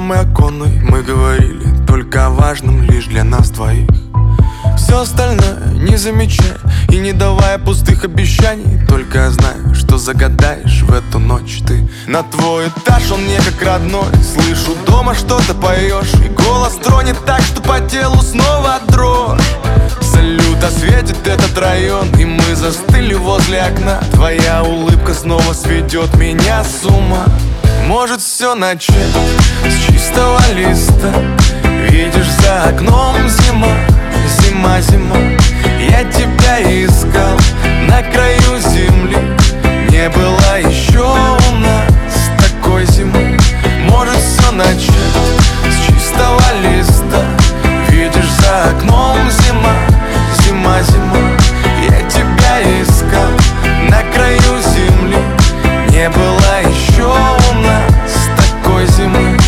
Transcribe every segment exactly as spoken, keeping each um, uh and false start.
самой оконной мы говорили только о важном лишь для нас двоих. Все остальное не замечая и не давая пустых обещаний. Только я знаю, что загадаешь в эту ночь ты. На твой этаж он мне как родной. Слышу дома что-то поешь, и голос тронет так, что по телу снова дрожь. Салют осветит этот район, и мы застыли возле окна. Твоя улыбка снова сведет меня с ума. Может все начать с чистого листа. Видишь, за окном зима, зима, зима. Я тебя искал на краю земли. Не было еще у нас такой зимы. Может все начать с чистого листа. Видишь, за окном зима, зима, зима. Я тебя искал на краю земли. Не было еще у нас такой зимы.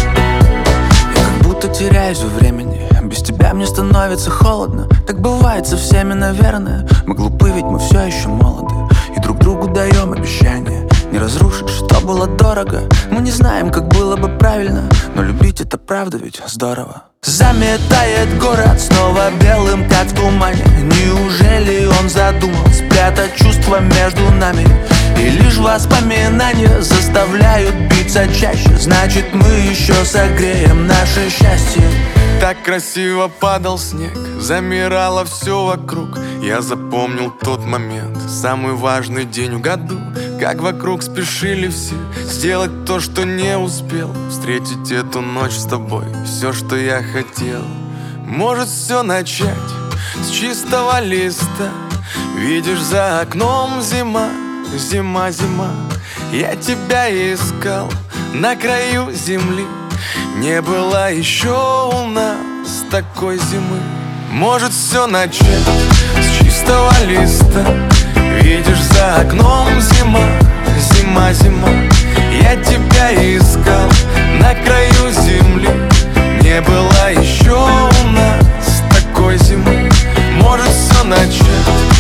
Я как будто теряюсь во времени. Без тебя мне становится холодно. Так бывает со всеми, наверное. Мы глупы, ведь мы все еще молоды. И друг другу даем обещания не разрушить, что было дорого. Мы не знаем, как было бы правильно, но любить это правда ведь здорово. Заметает город снова белым, как в тумане. Неужели он задумал спрятать чувства между нами? И лишь воспоминания заставляют биться чаще. Значит, мы еще согреем наше счастье. Так красиво падал снег, замирало все вокруг. Я запомнил тот момент, самый важный день в году. Как вокруг спешили все сделать то, что не успел. Встретить эту ночь с тобой, все, что я хотел. Может все начать с чистого листа. Видишь, за окном зима, зима, зима. Я тебя искал на краю земли. Не было еще у нас такой зимы. Может все начать с чистого листа. Видишь, за окном зима, зима, зима. Я тебя искал на краю земли. Не было еще у нас такой зимы. Может все начать